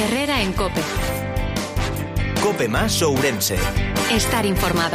Herrera en COPE. COPE más Ourense. Estar informado.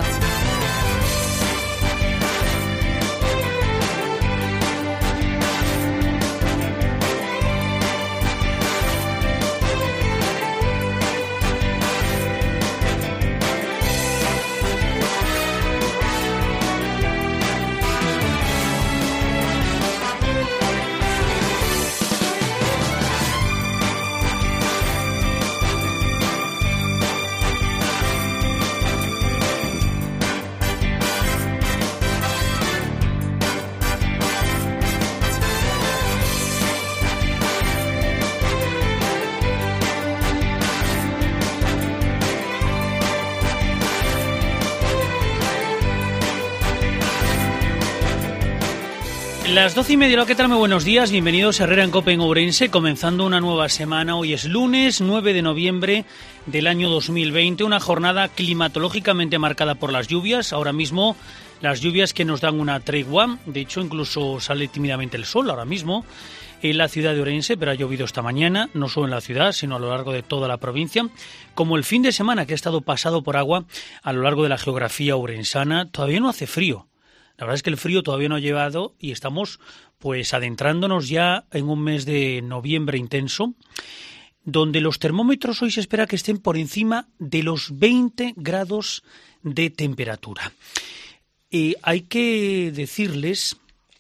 Las 12:30, ¿qué tal? Muy buenos días, bienvenidos a Herrera en COPE en Ourense, comenzando una nueva semana. Hoy es lunes 9 de noviembre del año 2020, una jornada climatológicamente marcada por las lluvias. Ahora mismo las lluvias que nos dan una tregua, de hecho incluso sale tímidamente el sol ahora mismo en la ciudad de Ourense, pero ha llovido esta mañana, no solo en la ciudad, sino a lo largo de toda la provincia. Como el fin de semana que ha estado pasado por agua a lo largo de la geografía ourensana, todavía no hace frío. La verdad es que el frío todavía no ha llegado y estamos pues adentrándonos ya en un mes de noviembre intenso, donde los termómetros hoy se espera que estén por encima de los 20 grados de temperatura. Hay que decirles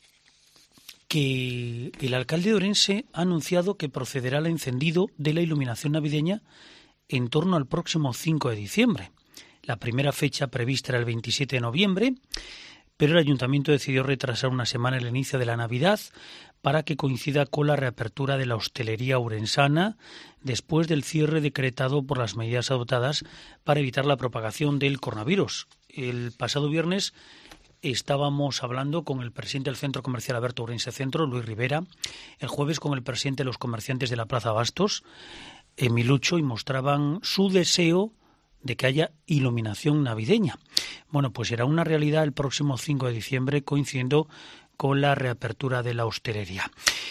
que el alcalde de Ourense ha anunciado que procederá al encendido de la iluminación navideña en torno al próximo 5 de diciembre. La primera fecha prevista era el 27 de noviembre, pero el Ayuntamiento decidió retrasar una semana el inicio de la Navidad para que coincida con la reapertura de la hostelería ourensana después del cierre decretado por las medidas adoptadas para evitar la propagación del coronavirus. El pasado viernes estábamos hablando con el presidente del Centro Comercial Alberto Ourense Centro, Luis Rivera, el jueves con el presidente de los comerciantes de la Plaza Bastos, Emilucho, y mostraban su deseo de que haya iluminación navideña. Bueno, pues será una realidad el próximo 5 de diciembre, coincidiendo con la reapertura de la hostelería.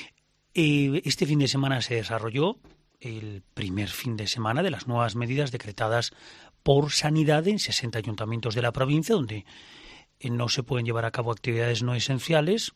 Este fin de semana se desarrolló el primer fin de semana de las nuevas medidas decretadas por Sanidad en 60 ayuntamientos de la provincia, donde no se pueden llevar a cabo actividades no esenciales,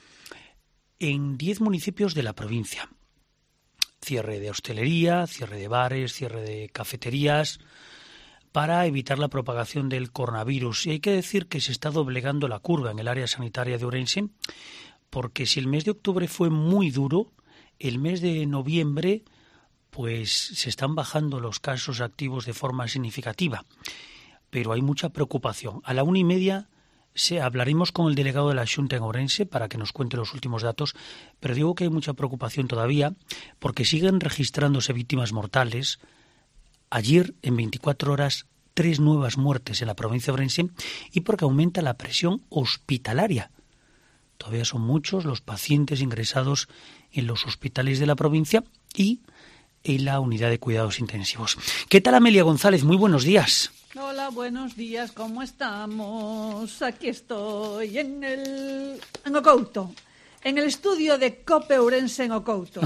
en 10 municipios de la provincia. Cierre de hostelería, cierre de bares, cierre de cafeterías, para evitar la propagación del coronavirus. Y hay que decir que se está doblegando la curva en el área sanitaria de Ourense, porque si el mes de octubre fue muy duro, el mes de noviembre pues se están bajando los casos activos de forma significativa. Pero hay mucha preocupación. A la 1:30 hablaremos con el delegado de la Xunta en Ourense para que nos cuente los últimos datos, pero digo que hay mucha preocupación todavía porque siguen registrándose víctimas mortales. Ayer, en 24 horas, 3 nuevas muertes en la provincia de Ourense y porque aumenta la presión hospitalaria. Todavía son muchos los pacientes ingresados en los hospitales de la provincia y en la unidad de cuidados intensivos. ¿Qué tal, Amelia González? Muy buenos días. Hola, buenos días, ¿cómo estamos? Aquí estoy en Ocouto. En el estudio de COPE Ourense en Ocouto.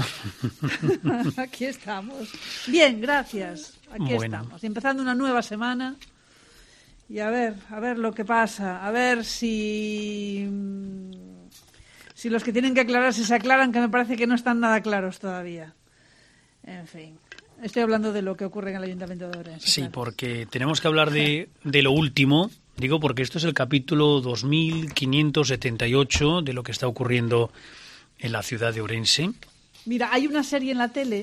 Aquí estamos. Bien, gracias. Aquí estamos. Empezando una nueva semana. Y a ver lo que pasa. A ver si los que tienen que aclararse se aclaran, que me parece que no están nada claros todavía. En fin. Estoy hablando de lo que ocurre en el Ayuntamiento de Ourense. Sí, claro. Porque tenemos que hablar de lo último. Digo, porque esto es el capítulo 2578 de lo que está ocurriendo en la ciudad de Ourense. Mira, hay una serie en la tele,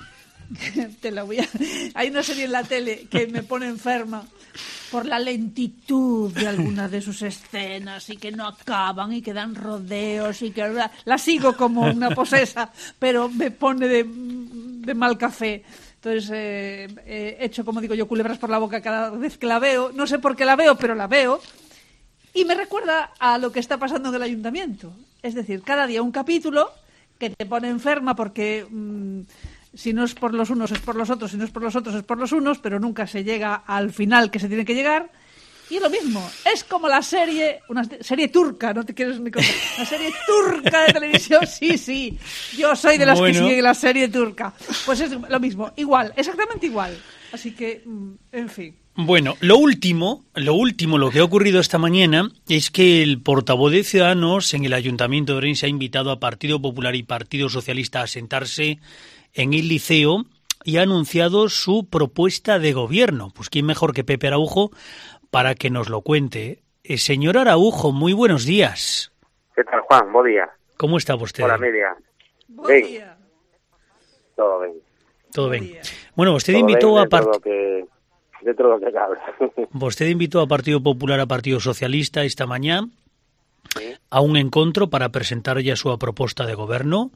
hay una serie en la tele que me pone enferma por la lentitud de algunas de sus escenas y que no acaban y que dan rodeos y que la sigo como una posesa, pero me pone de mal café. Entonces he hecho, como digo yo, culebras por la boca cada vez que la veo. No sé por qué la veo, pero la veo. Y me recuerda a lo que está pasando en el ayuntamiento. Es decir, cada día un capítulo que te pone enferma porque si no es por los unos es por los otros, si no es por los otros es por los unos, pero nunca se llega al final que se tiene que llegar. Y es lo mismo, es como la serie, una serie turca, no te quieres ni contar, una serie turca de televisión, sí, yo soy de las que siguen la serie turca. Pues es lo mismo, igual, exactamente igual. Así que, en fin. Bueno, lo último, lo que ha ocurrido esta mañana es que el portavoz de Ciudadanos en el Ayuntamiento de Ourense ha invitado a Partido Popular y Partido Socialista a sentarse en el Liceo y ha anunciado su propuesta de gobierno. Pues quién mejor que Pepe Araujo para que nos lo cuente. Señor Araujo, muy buenos días. ¿Qué tal, Juan? Buen día. ¿Cómo está usted? Hola, Miriam. Buen día. Todo bien. Todo bien. Bueno, usted invitó a dentro de lo que cabe. Usted invitó a Partido Popular, a Partido Socialista esta mañana a un encontro para presentar ya su proposta de goberno.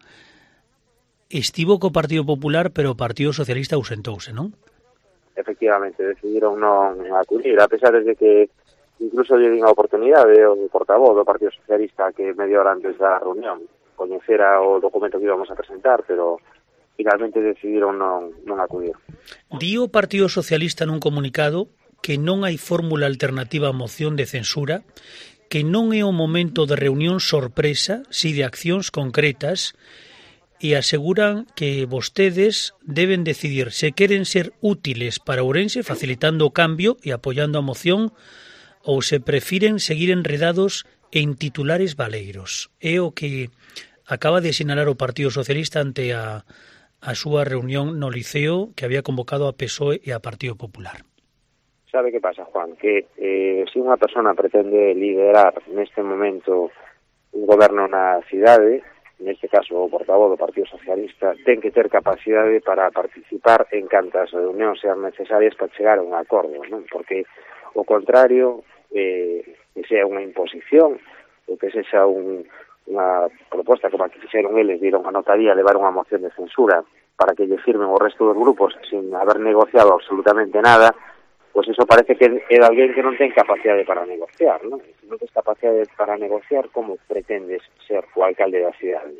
Estivo co Partido Popular, pero o Partido Socialista ausentouse, non? Efectivamente, decidiron non acudir, a pesar de que incluso lle din a oportunidade o portavoz do Partido Socialista que media hora antes da reunión coñecera o documento que íbamos a presentar, pero finalmente decidiron non acudir. Di o Partido Socialista nun comunicado que non hai fórmula alternativa a moción de censura, que non é o momento de reunión sorpresa, si de accións concretas, e aseguran que vostedes deben decidir se queren ser útiles para Ourense facilitando o cambio e apoiando a moción ou se prefiren seguir enredados en titulares baleiros. É o que acaba de sinalar o Partido Socialista ante a súa reunión no Liceo que había convocado a PSOE e a Partido Popular. Sabe que pasa, Juan? Que se unha persona pretende liderar neste momento un goberno na cidade, neste caso o portavoz do Partido Socialista, ten que ter capacidade para participar en cantas reunións sean necesarias para chegar a un acordo, non? Porque o contrario, que sea unha imposición ou que sexa unha proposta como a que fixeron eles, viron a notaría levar unha moción de censura para que lle firmen o resto dos grupos sin haber negociado absolutamente nada, pois iso parece que é de alguén que non ten capacidade para negociar, non? Se non tens capacidade para negociar, como pretendes ser o alcalde da cidade?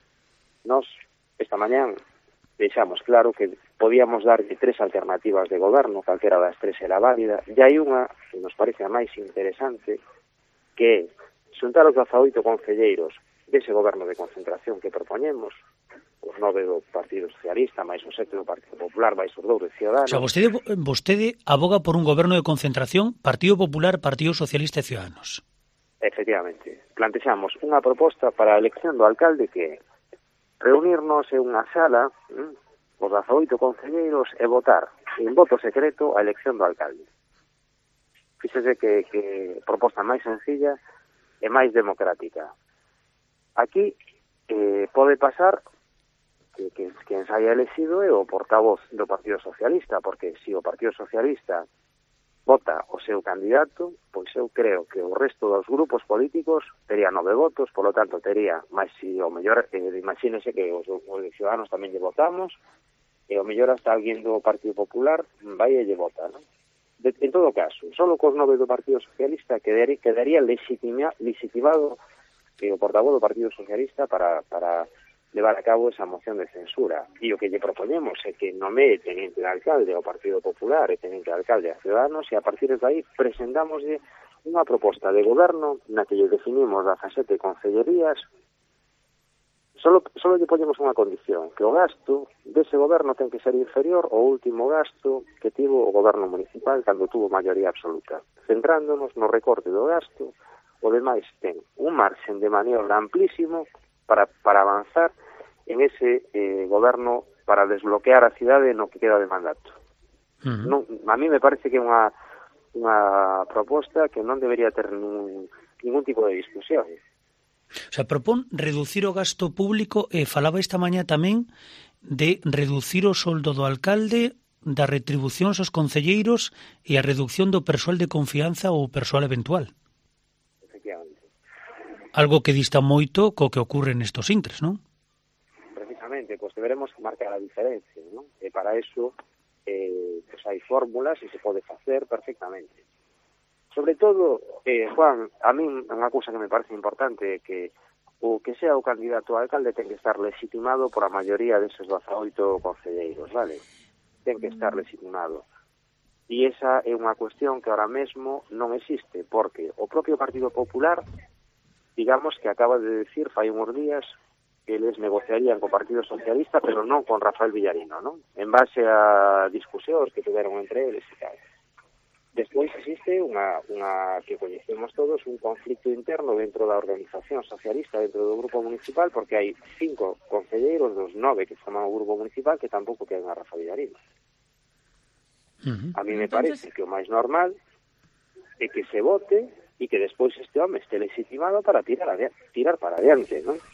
Nós, esta mañán, deixamos claro que podíamos darlle 3 alternativas de goberno, calquera das 3 era válida, e hai unha que nos parece a máis interesante, que é xuntar os 18 concelleiros dese goberno de concentración que propoñemos, os 9 do Partido Socialista, máis os 7 do Partido Popular, máis os 2 de Ciudadanos. O sea, vostede aboga por un goberno de concentración, Partido Popular, Partido Socialista e Ciudadanos. Efectivamente. Plantexamos unha proposta para a elección do alcalde que é reunirnos en unha sala, os 18 concelleiros, e votar en voto secreto a elección do alcalde. Fíxese que proposta máis sencilla e máis democrática. Aquí pode pasar que quen se haya elegido é o portavoz do Partido Socialista, porque se o Partido Socialista vota o seu candidato, pois eu creo que o resto dos grupos políticos tería 9 votos, polo tanto tería máis, se o mellor, imagínese que os de Ciudadanos tamén lle votamos, e o mellor hasta alguén do Partido Popular vai e lle vota, non? En todo caso, solo cos 9 do Partido Socialista quedaría legitimado o portavoz do Partido Socialista para levar a cabo esa moción de censura. E o que lle propoñemos é que nomee tenente de alcalde ao Partido Popular e tenente de alcalde a Ciudadanos, e a partir de aí presentámoslle unha proposta de goberno na que lle definimos 17 concellerías. Solo lle poñemos unha condición, que o gasto dese goberno ten que ser inferior ao último gasto que tivo o goberno municipal cando tuvo maioría absoluta. Centrándonos no recorte do gasto, o demais ten un marxen de maniobra amplísimo para avanzar en ese goberno para desbloquear a cidade no que queda de mandato. Non, a mí me parece que é unha proposta que non debería ter ningún tipo de discusión. O sea, propón reducir o gasto público e falaba esta mañá tamén de reducir o soldo do alcalde, das retribucións aos concelleiros e a reducción do persoal de confianza ou persoal eventual. Efectivamente. Algo que dista moito co que ocorre nestos intres, non? Precisamente, pois deberemos marcar a diferencia, non? E para eso pues hai fórmulas e se pode facer perfectamente. Sobre todo, Juan, a mí unha cousa que me parece importante é que o que sea o candidato a alcalde ten que estar legitimado por a maioría deses 18 concelleiros, vale? Ten que estar legitimado. E esa é unha cuestión que ahora mesmo non existe, porque o propio Partido Popular, digamos que acaba de decir fai uns días que eles negociarían co Partido Socialista, pero non con Rafael Villarino, non? En base a discusións que tiveron entre eles e tal. Despois existe unha que coñecemos todos, un conflicto interno dentro da organización socialista, dentro do grupo municipal, porque hai 5 concelleiros dos 9 que forman o grupo municipal que tampouco quedan a Rafael Villarino. A mí me parece que o máis normal é que se vote e que despois este home este legitimado para tirar para adiante, non?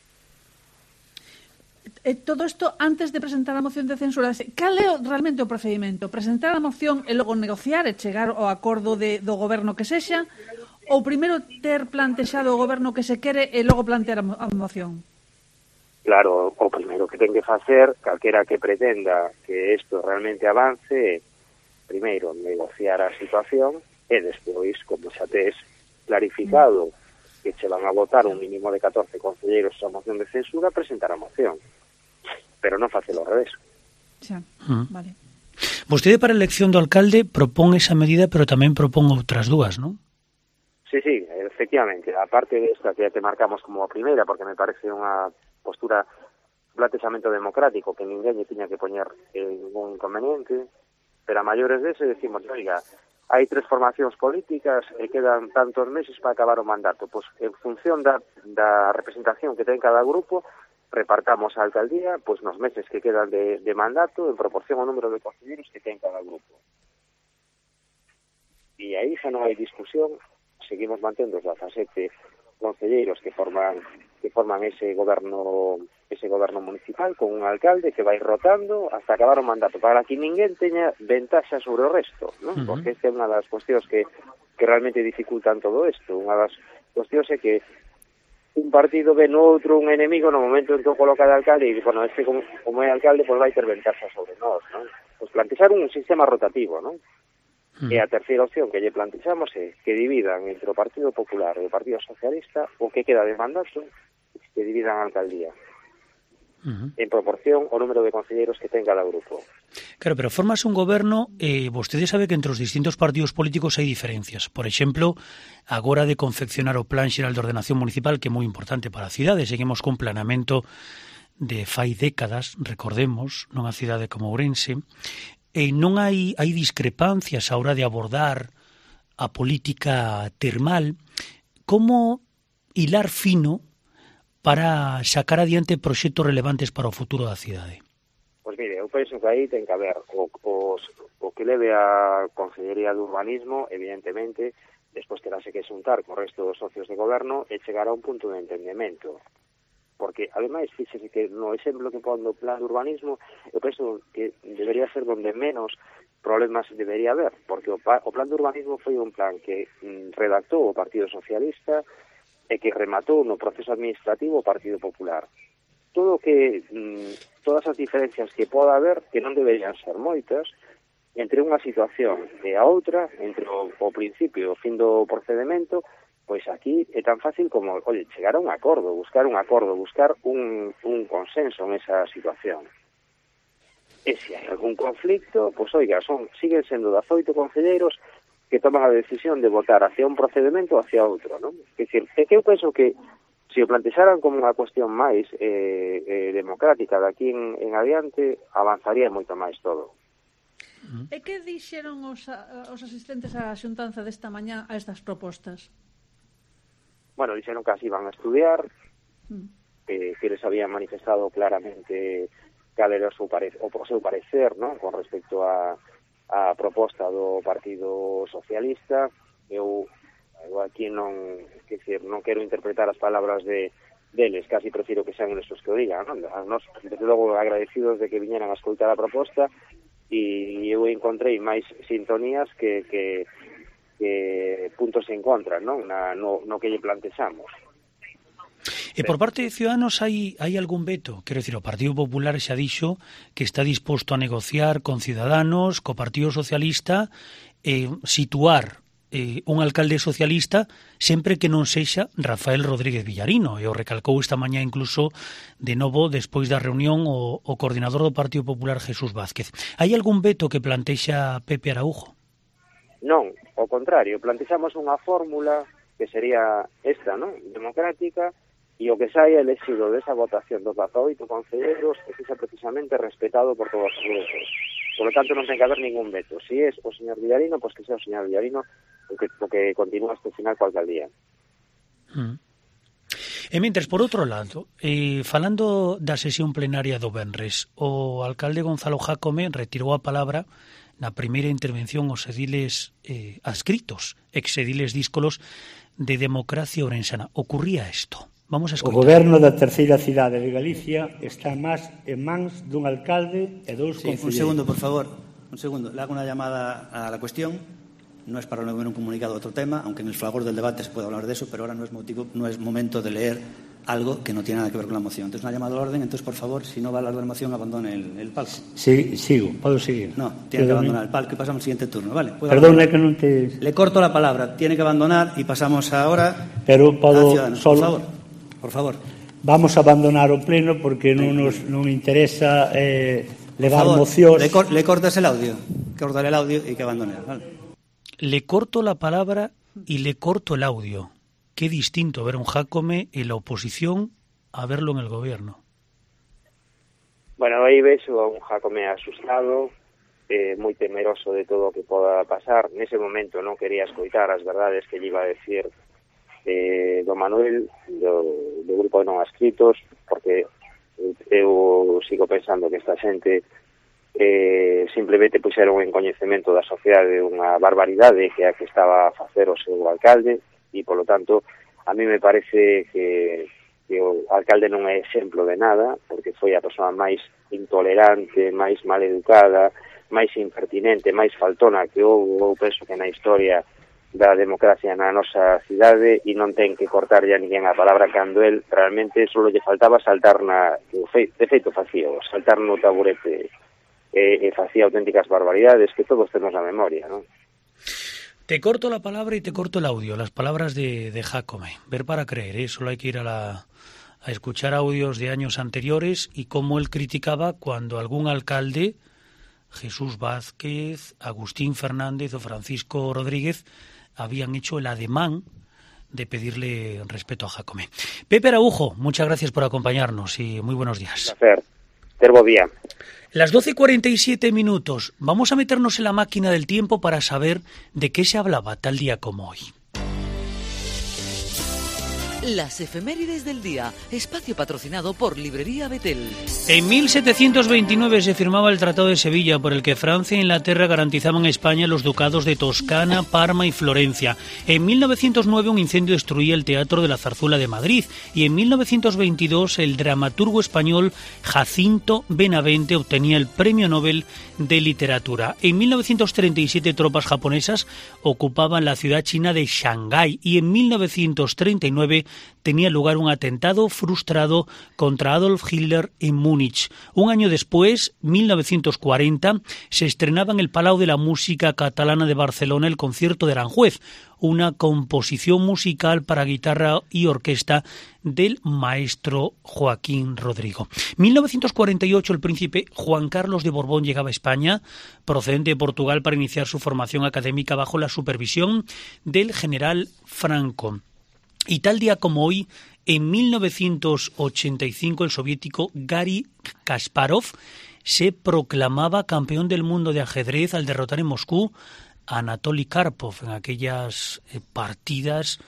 Todo isto antes de presentar a moción de censura. Cal é realmente o procedimento? Presentar a moción e logo negociar e chegar ao acordo do goberno que sexa, ou primeiro ter plantexado o goberno que se quere e logo plantear a moción? Claro, o primeiro que ten que facer, calquera que pretenda que isto realmente avance, primeiro negociar a situación e despois, como xa tes clarificado que che van a votar un mínimo de 14 concelleiros a moción de censura, presentar a moción. Pero non facelo ao revés. Xa, vale. Vostede para a elección do alcalde propón esa medida, pero tamén propón outras dúas, non? Sí, efectivamente. A parte desta que te marcamos como a primeira, porque me parece unha postura plantexamento democrático que ninguén lle tiña que poñer ningún inconveniente, pero a maiores dese decimos, oiga, hai 3 formacións políticas e quedan tantos meses para acabar o mandato. Pois en función da representación que ten cada grupo, repartamos a alcaldía pois nos meses que quedan de mandato en proporción ao número de concelleiros que ten cada grupo. E aí xa non hai discusión, seguimos mantendo os 17 concelleiros que forman ese goberno municipal con un alcalde que vai rotando hasta acabar o mandato, para que ninguén teña ventaxa sobre o resto, non? Porque esta é unha das cuestións que realmente dificultan todo isto. Unha das cuestións é que un partido ve no outro un enemigo no momento en que o coloca de alcalde e, bueno, este como é alcalde, pois vai ter ventaxa sobre nós, non? Pois plantexar un sistema rotativo, non? E a terceira opción que lle plantexamos é que dividan entre o Partido Popular e o Partido Socialista o que queda de mandato, que dividan a alcaldía en proporción ao número de concelleiros que ten cada grupo. Claro, pero formas un goberno e vostede sabe que entre os distintos partidos políticos hai diferencias. Por exemplo, agora de confeccionar o Plan Xeral de Ordenación Municipal, que é moi importante para a cidade, seguimos cun planeamento de fai décadas, recordemos, nunha cidade como Ourense, e non hai discrepancias a hora de abordar a política termal. Como hilar fino para sacar adiante proxectos relevantes para o futuro da cidade? Pois mire, eu penso que aí ten que haber o que leve a Consellería de Urbanismo, evidentemente, despois terase que xuntar co resto dos socios de goberno e chegar a un punto de entendemento. Porque, ademais, fíxese que no exemplo que pon do plan de urbanismo, eu penso que debería ser donde menos problemas debería haber, porque o plan de urbanismo foi un plan que redactou o Partido Socialista e que rematou no proceso administrativo o Partido Popular. Todas as diferencias que poda haber, que non deberían ser moitas, entre unha situación e a outra, entre o principio e o fin do procedimento, pois aquí é tan fácil como, chegar a un acordo, buscar un consenso en esa situación. E se hai algún conflicto, pois siguen sendo 18 concelleiros que toman a decisión de votar hacia un procedimento ou hacia outro, non? É dicir, é que eu penso que se o plantexaran como unha cuestión máis democrática de aquí en adiante, avanzaría moito máis todo. E que dixeron os asistentes á xuntanza desta mañá a estas propostas? Bueno, dixeron que as iban a estudiar, que les habían manifestado claramente cal era o seu parecer, non? Con respecto a proposta do Partido Socialista. Eu aquí non quero interpretar as palabras deles, casi prefiro que sean esos que o digan, non? Nos, desde logo, agradecidos de que viñeran a escoitar a proposta, e eu encontrei máis sintonías que puntos en contra, non? No que lle plantexamos. E por parte de Ciudadanos hai algún veto? Quero dicir, o Partido Popular xa dixo que está disposto a negociar con Ciudadanos, co Partido Socialista, situar un alcalde socialista sempre que non sexa Rafael Rodríguez Villarino, e o recalcou esta mañá incluso de novo despois da reunión o coordinador do Partido Popular Jesús Vázquez. Hai algún veto que plantexa Pepe Araújo? Non, ao contrario, plantexamos unha fórmula que sería esta, non? Democrática, e o que saia elexido desa votación dos 18 concelleiros que sexa precisamente respetado por todos os grupos. Por lo tanto, non ten que haber ningún veto. Si é o señor Villarino, pois que sea o señor Villarino o que continúa hasta o final coa alcaldía. E mentres, por outro lado, falando da sesión plenaria do venres, o alcalde Gonzalo Jácome retirou a palabra na primeira intervención aos ediles adscritos, exediles díscolos de Democracia Ourensana. Ocurría isto. Vamos a escoitar. O goberno da terceira cidade de Galicia está máis en mans dun alcalde e dous concelleiros. Un segundo, por favor. Un segundo. Le hago una llamada a la cuestión. No es para leer un comunicado de otro tema, aunque en el fragor del debate se puede hablar de eso, pero ahora no es momento de leer algo que no tiene nada que ver con la moción. Entonces, una llamada al orden. Entonces, por favor, si no va a hablar de la moción, abandone el palco. Sí, sigo. Puedo seguir. No, tiene que abandonar el palco y pasamos al siguiente turno, ¿vale? Perdón, é que non te... Le corto la palabra. Tiene que abandonar y pasamos ahora Pero podo a Ciudadanos. solo... Por favor. Vamos a abandonar o pleno porque non interesa levar mocións. Le cortas el audio. Córtale el audio y que abandone. ¿Vale? Le corto la palabra y le corto el audio. Qué distinto ver un Jácome en la oposición a verlo en el gobierno. Bueno, aí vexo a un Jácome asustado, moi temeroso de todo o que poda pasar. Nese momento non quería escoitar as verdades que lle iba a decir do Manuel, do grupo de non adscritos, porque eu sigo pensando que esta xente simplemente puxeron en coñecemento da sociedade unha barbaridade que é a que estaba a facer o seu alcalde, e polo tanto a mí me parece que o alcalde non é exemplo de nada, porque foi a persoa máis intolerante, máis maleducada, máis impertinente, máis faltona que eu penso que na historia da democracia na nosa cidade, e non ten que cortarlle a ninguén a palabra cando el realmente só lle faltaba saltar de feito facía, saltar no taburete e facía auténticas barbaridades que todos temos na memoria, non? Te corto la palabra y te corto el audio, las palabras de Jácome. Ver para creer, solo hay que ir a escuchar audios de años anteriores y cómo él criticaba cuando algún alcalde, Jesús Vázquez, Agustín Fernández o Francisco Rodríguez, habían hecho el ademán de pedirle respeto a Jácome. Pepe Araújo, muchas gracias por acompañarnos y muy buenos días. Un placer. Terbo día. Las 12:47 minutos. Vamos a meternos en la máquina del tiempo para saber de qué se hablaba tal día como hoy. Las efemérides del día, espacio patrocinado por Librería Betel. En 1729 se firmaba el Tratado de Sevilla, por el que Francia e Inglaterra garantizaban a España los ducados de Toscana, Parma y Florencia. En 1909 un incendio destruía el Teatro de la Zarzuela de Madrid, y en 1922 el dramaturgo español Jacinto Benavente obtenía el Premio Nobel de Literatura. En 1937 tropas japonesas ocupaban la ciudad china de Shanghái, y en 1939 tenía lugar un atentado frustrado contra Adolf Hitler en Múnich. Un año después, 1940, se estrenaba en el Palau de la Música Catalana de Barcelona el concierto de Aranjuez, una composición musical para guitarra y orquesta del maestro Joaquín Rodrigo. 1948 el príncipe Juan Carlos de Borbón llegaba a España, procedente de Portugal, para iniciar su formación académica bajo la supervisión del general Franco. Y tal día como hoy, en 1985, el soviético Gary Kasparov se proclamaba campeón del mundo de ajedrez al derrotar en Moscú a Anatoly Karpov en aquellas partidas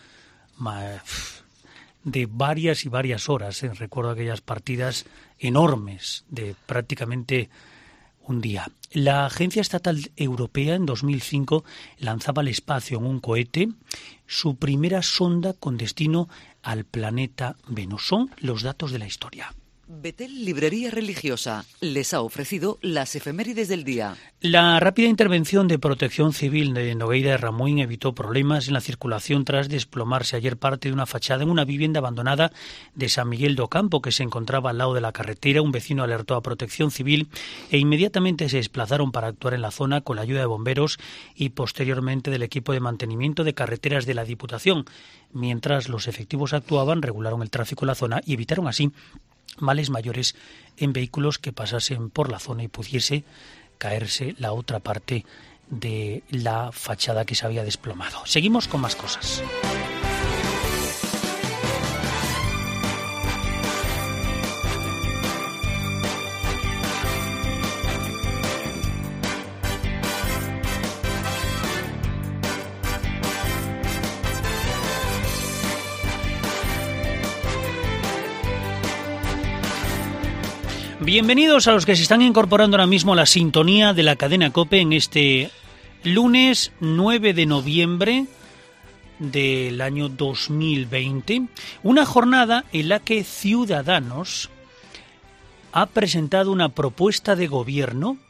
de varias y varias horas. Recuerdo aquellas partidas enormes de prácticamente un día. La Agencia Estatal Europea en 2005 lanzaba al espacio en un cohete su primera sonda con destino al planeta Venus. Son los datos de la historia. Betel Librería Religiosa les ha ofrecido las efemérides del día. La rápida intervención de Protección Civil de Nogueira de Ramuín evitó problemas en la circulación tras desplomarse ayer parte de una fachada en una vivienda abandonada de San Miguel do Campo que se encontraba al lado de la carretera. Un vecino alertó a Protección Civil e inmediatamente se desplazaron para actuar en la zona con la ayuda de bomberos y posteriormente del equipo de mantenimiento de carreteras de la Diputación. Mientras los efectivos actuaban, regularon el tráfico en la zona y evitaron así males mayores en vehículos que pasasen por la zona y pudiese caerse la otra parte de la fachada que se había desplomado. Seguimos con más cosas. Bienvenidos a los que se están incorporando ahora mismo a la sintonía de la cadena COPE en este lunes 9 de noviembre del año 2020. Una jornada en la que Ciudadanos ha presentado una propuesta de gobierno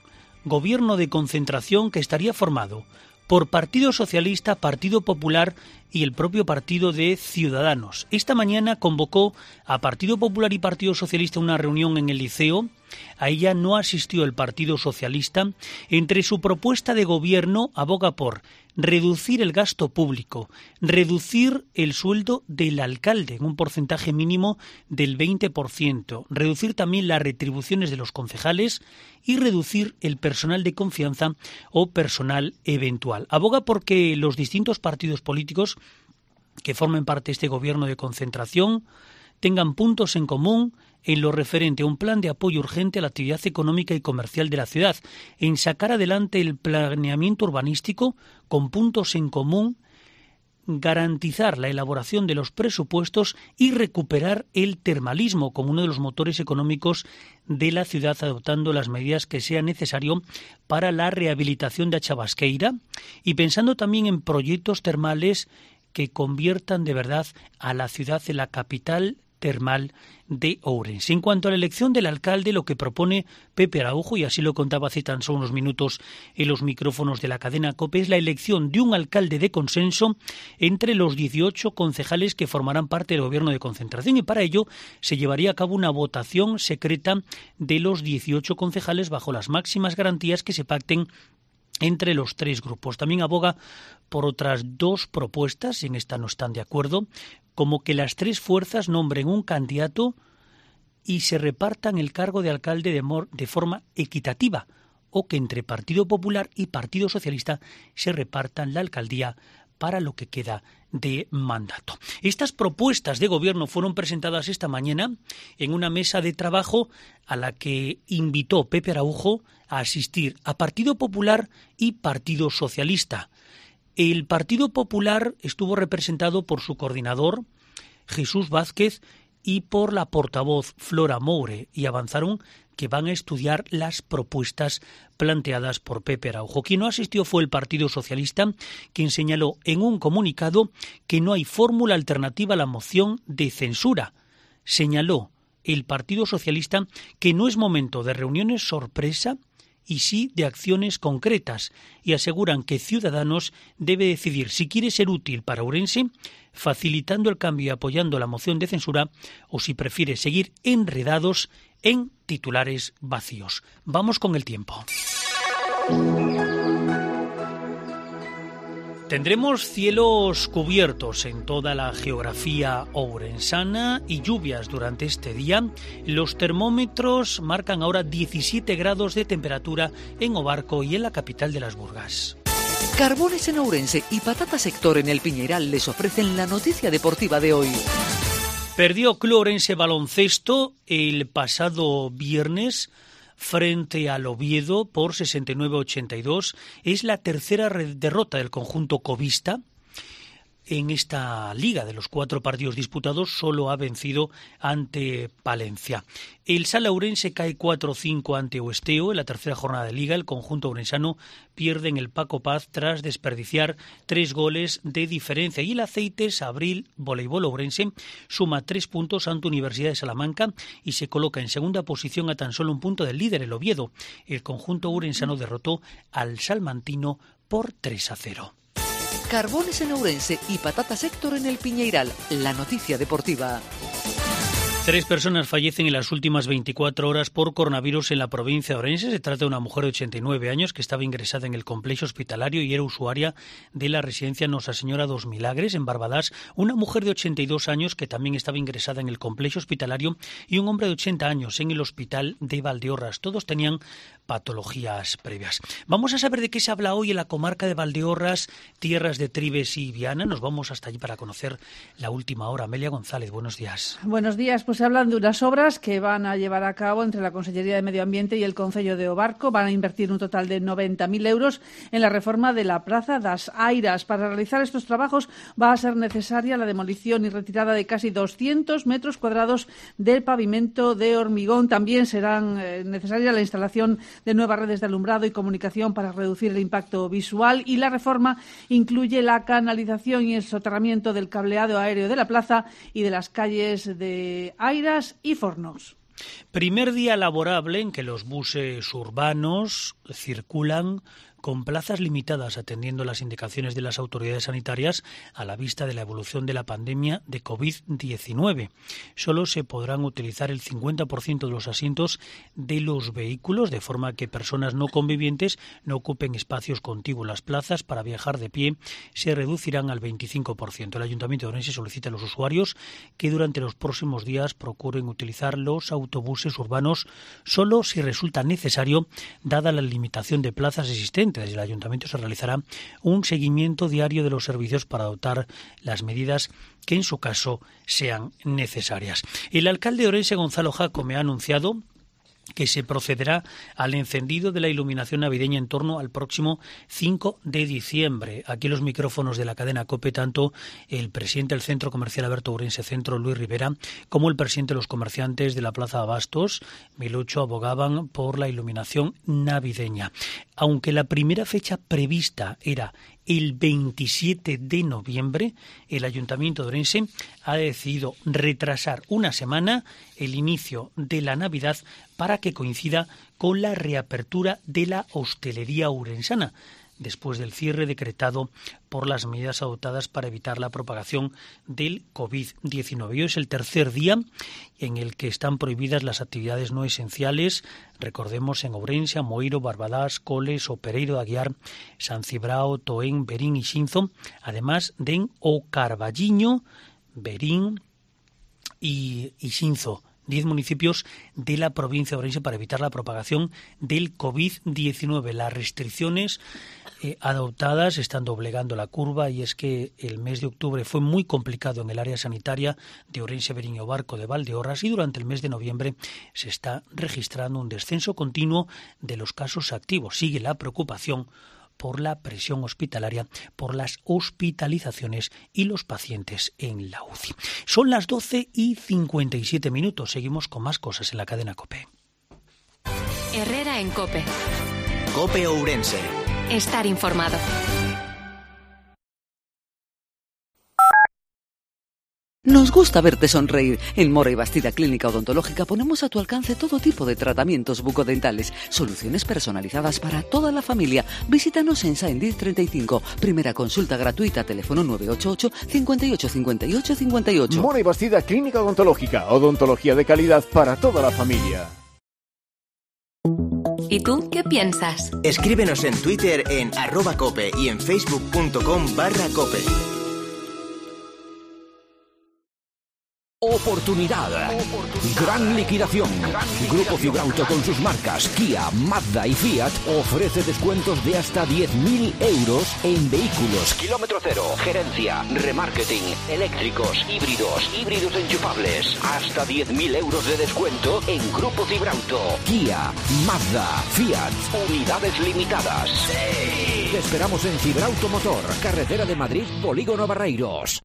de concentración que estaría formado por Partido Socialista, Partido Popular y el propio Partido de Ciudadanos. Esta mañana convocó a Partido Popular y Partido Socialista a una reunión en el Liceo. A ella no asistió el Partido Socialista. Entre su propuesta de gobierno aboga por reducir el gasto público, reducir el sueldo del alcalde en un porcentaje mínimo del 20%, reducir también las retribuciones de los concejales y reducir el personal de confianza o personal eventual. Aboga porque los distintos partidos políticos que formen parte de este gobierno de concentración tengan puntos en común en lo referente a un plan de apoyo urgente a la actividad económica y comercial de la ciudad, en sacar adelante el planeamiento urbanístico con puntos en común, garantizar la elaboración de los presupuestos y recuperar el termalismo como uno de los motores económicos de la ciudad, adoptando las medidas que sea necesario para la rehabilitación de Achabasqueira y pensando también en proyectos termales que conviertan de verdad a la ciudad en la capital termal de Ourense. En cuanto a la elección del alcalde, lo que propone Pepe Araujo, y así lo contaba hace tan solo unos minutos en los micrófonos de la cadena COPE, es la elección de un alcalde de consenso entre los 18 concejales que formarán parte del gobierno de concentración, y para ello se llevaría a cabo una votación secreta de los 18 concejales bajo las máximas garantías que se pacten entre los tres grupos. También aboga por otras dos propuestas, y en esta no están de acuerdo, como que las tres fuerzas nombren un candidato y se repartan el cargo de alcalde de forma equitativa, o que entre Partido Popular y Partido Socialista se repartan la alcaldía para lo que queda de mandato. Estas propuestas de gobierno fueron presentadas esta mañana en una mesa de trabajo a la que invitó Pepe Araujo a asistir a Partido Popular y Partido Socialista. El Partido Popular estuvo representado por su coordinador, Jesús Vázquez, y por la portavoz Flora Moure, y avanzaron que van a estudiar las propuestas planteadas por Pepe Araujo. Quien no asistió fue el Partido Socialista, quien señaló en un comunicado que no hay fórmula alternativa a la moción de censura. Señaló el Partido Socialista que no es momento de reuniones sorpresa y sí de acciones concretas, y aseguran que Ciudadanos debe decidir si quiere ser útil para Ourense, facilitando el cambio y apoyando la moción de censura, o si prefiere seguir enredados en titulares vacíos. Vamos con el tiempo. Tendremos cielos cubiertos en toda la geografía ourensana y lluvias durante este día. Los termómetros marcan ahora 17 grados de temperatura en Obarco y en la capital de las Burgas. Carbones en Ourense y Patata Sector en el Piñeral les ofrecen la noticia deportiva de hoy. Perdió Club Ourense Baloncesto el pasado viernes frente al Oviedo por 69-82. Es la tercera derrota del conjunto covista. en esta liga. De los 4 partidos disputados, solo ha vencido ante Palencia. El Sala Ourense cae 4-5 ante Oesteo en la tercera jornada de liga. El conjunto ourensano pierde en el Paco Paz tras desperdiciar 3 goles de diferencia. Y el Aceites Abril Voleibol Ourense suma 3 puntos ante Universidad de Salamanca y se coloca en segunda posición a tan solo un punto del líder, el Oviedo. El conjunto ourensano derrotó al salmantino por 3-0. Carbones en Ourense y Patatas Héctor en el Piñeiral. La noticia deportiva. 3 personas fallecen en las últimas 24 horas por coronavirus en la provincia de Ourense. Se trata de una mujer de 89 años que estaba ingresada en el complejo hospitalario y era usuaria de la residencia Nosa Señora dos Milagres en Barbadás. Una mujer de 82 años que también estaba ingresada en el complejo hospitalario y un hombre de 80 años en el hospital de Valdeorras. Todos tenían patologías previas. Vamos a saber de qué se habla hoy en la comarca de Valdeorras, tierras de Trives y Viana. Nos vamos hasta allí para conocer la última hora. Amelia González, buenos días. Buenos días. Pues se hablan de unas obras que van a llevar a cabo entre la Consellería de Medio Ambiente y el Concello de Obarco. Van a invertir un total de 90.000 euros en la reforma de la Praza das Airas. Para realizar estos trabajos va a ser necesaria la demolición y retirada de casi 200 metros cuadrados del pavimento de hormigón. También serán necesaria la instalación de nuevas redes de alumbrado y comunicación para reducir el impacto visual, y la reforma incluye la canalización y el soterramiento del cableado aéreo de la plaza y de las calles de Airas y Fornos. Primer día laborable en que los buses urbanos circulan con plazas limitadas, atendiendo las indicaciones de las autoridades sanitarias a la vista de la evolución de la pandemia de COVID-19. Solo se podrán utilizar el 50% de los asientos de los vehículos, de forma que personas no convivientes no ocupen espacios contiguos. Las plazas para viajar de pie se reducirán al 25%. El Ayuntamiento de Ourense solicita a los usuarios que durante los próximos días procuren utilizar los autobuses urbanos solo si resulta necesario, dada la limitación de plazas existentes. Desde el Ayuntamiento se realizará un seguimiento diario de los servicios para adoptar las medidas que en su caso sean necesarias. El alcalde de Ourense, Gonzalo Jácome, ha anunciado que se procederá al encendido de la iluminación navideña en torno al próximo 5 de diciembre. Aquí los micrófonos de la cadena COPE, tanto el presidente del Centro Comercial Alberto Ourense Centro, Luis Rivera, como el presidente de los comerciantes de la Plaza Abastos, Milucho, abogaban por la iluminación navideña. Aunque la primera fecha prevista era el 27 de noviembre, el Ayuntamiento de Ourense ha decidido retrasar una semana el inicio de la Navidad para que coincida con la reapertura de la hostelería ourensana, después del cierre decretado por las medidas adoptadas para evitar la propagación del COVID-19. Hoy es el tercer día en el que están prohibidas las actividades no esenciales, recordemos, en Ourense, Moiro, Barbadás, Coles, Opereiro de Aguiar, San Cibrao, Toén, Berín y Xinzo, además de en O Carballiño, Berín y Xinzo. 10 municipios de la provincia de Ourense para evitar la propagación del COVID-19. Las restricciones adoptadas están doblegando la curva, y es que el mes de octubre fue muy complicado en el área sanitaria de Ourense, Berín y Obarco de Valdeorras, y durante el mes de noviembre se está registrando un descenso continuo de los casos activos. Sigue la preocupación por la presión hospitalaria, por las hospitalizaciones y los pacientes en la UCI. Son las 12:57. Seguimos con más cosas en la cadena COPE. Herrera en COPE. COPE Ourense. Estar informado. Nos gusta verte sonreír. En Mora y Bastida Clínica Odontológica ponemos a tu alcance todo tipo de tratamientos bucodentales, soluciones personalizadas para toda la familia. Visítanos en Saint Diz 35. Primera consulta gratuita, teléfono 988 58 58 58. Mora y Bastida Clínica Odontológica. Odontología de calidad para toda la familia. ¿Y tú qué piensas? Escríbenos en Twitter en @cope y en facebook.com/cope. Oportunidad. Gran liquidación. Grupo Fibrauto con sus marcas Kia, Mazda y Fiat ofrece descuentos de hasta 10.000 euros en vehículos kilómetro cero, gerencia, remarketing, eléctricos, híbridos enchufables. Hasta 10.000 euros de descuento en Grupo Fibrauto. Kia, Mazda, Fiat. Unidades limitadas. ¡Sí! Te esperamos en Fibrauto Motor, carretera de Madrid, Polígono Barreiros.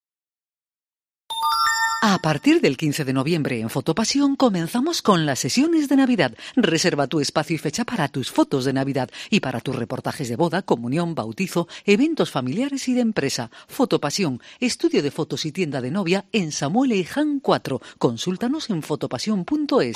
A partir del 15 de noviembre en Fotopasión comenzamos con las sesiones de Navidad. Reserva tu espacio y fecha para tus fotos de Navidad y para tus reportajes de boda, comunión, bautizo, eventos familiares y de empresa. Fotopasión, estudio de fotos y tienda de novia en Samuel Eiján 4. Consúltanos en fotopasión.es.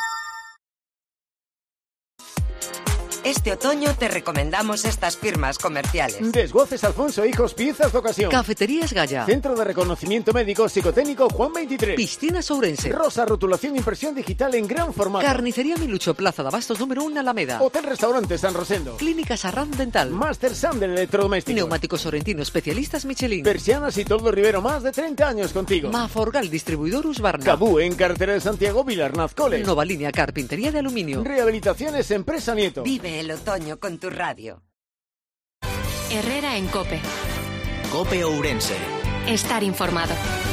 Este otoño te recomendamos estas firmas comerciales. Desguaces Alfonso Hijos, piezas de ocasión. Cafeterías Gaya. Centro de Reconocimiento Médico Psicotécnico Juan 23. Piscinas Ourense. Rosa, rotulación e impresión digital en gran formato. Carnicería Milucho, Plaza de Abastos número 1, Alameda. Hotel-Restaurante San Rosendo. Clínica Sarran Dental. Master Sam del electrodoméstico. Neumáticos Sorrentino, especialistas Michelin. Persianas y Toldo Rivero, más de 30 años contigo. Maforgal, distribuidor Husqvarna. Cabú, en carretera de Santiago, Vilarnaz College. Nova Línea, carpintería de aluminio. Rehabilitaciones Empresa Nieto. Vive el otoño con tu radio. Herrera en COPE. COPE Ourense. Estar informado.